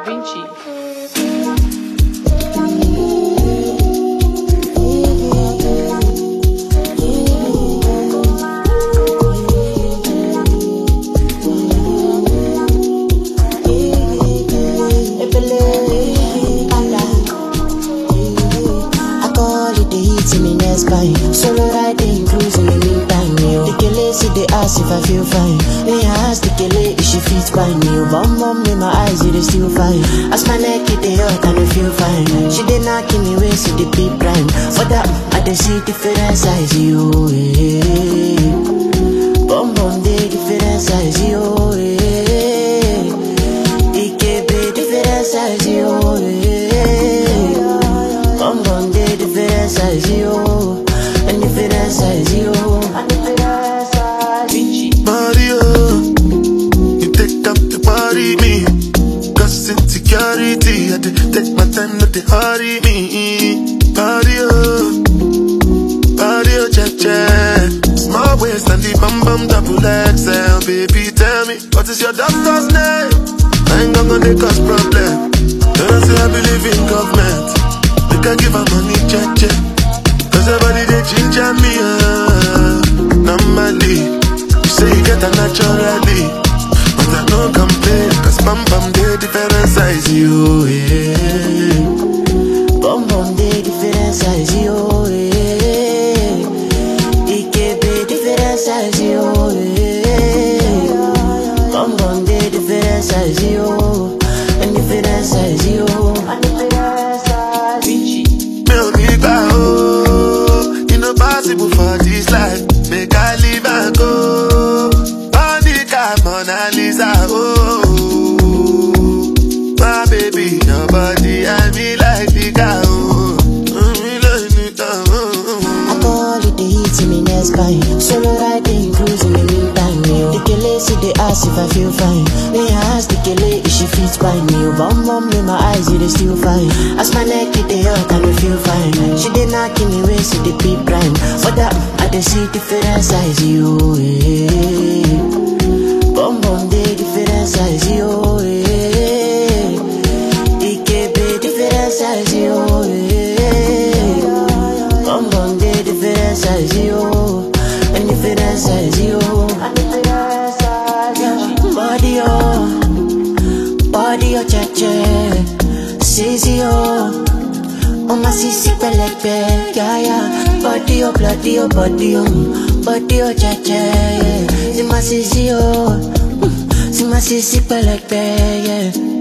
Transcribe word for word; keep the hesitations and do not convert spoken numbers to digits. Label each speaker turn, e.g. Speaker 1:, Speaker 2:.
Speaker 1: Vinci.
Speaker 2: Solo riding, cruising in the meantime, yo. The kele see they ask if I feel fine. They ask the kele if she feels fine, yo. Bum bum in my eyes, it is still fine. As my neck it they hurt and I feel fine. She did not give me way, see the big prime. For that, I dey see different size, yo. Eh. Bum bum they different size, yo. Eh. It can be different size, yo. Eh. Bum bum they different size, yo. And if it is size, you and if it is size, Vinci.
Speaker 3: Mario, you take up the party, me. Cause insecurity, I did take my time, not to hurry me. Mario, Mario, check, check. Small waist and the bum bum double X L. Baby, tell me, what is your doctor's name? I ain't gonna make us problem. Don't say I believe in government. We can give her money, check, check. Cause everybody they ginger me, uh, normally. You say you get a naturally, but I don't complain. Cause bum bum they different size, you, yeah.
Speaker 2: Bum bum they different size, you, yeah. It can be different size, you, yeah. Bum bum they different size, you. And different size, you. And different size, Vinci.
Speaker 3: Me need that, oh. Possible for this life, make I live and go. On the car, Mona Lisa, oh. My baby, your body, I me like the car, oh. Me like the car, oh.
Speaker 2: I call it the heat in me next spine. Solo riding, cruising in the meantime, yo. The kele see they ask if I feel fine. They ask the kele if she feels fine, yo. Bum bum in my eyes, it is still fine. As my neck it they hurt and I feel fine. She did not give me way, see the big prime. For that, I dey see different size, yo. Eh. Bum bum they different size, yo. Eh. It can be different size, yo. Eh. Bum bum they different size, yo. And different size, yo. And different size, yo. Body, oh. Body, oh, check, check. Sissy, oh. Oh my sissy pelekpe, yeah yeah. Body oh, bloody oh, body oh, body oh, cha cha, yeah. See my sissy oh, see my sissy pelekpe, yeah.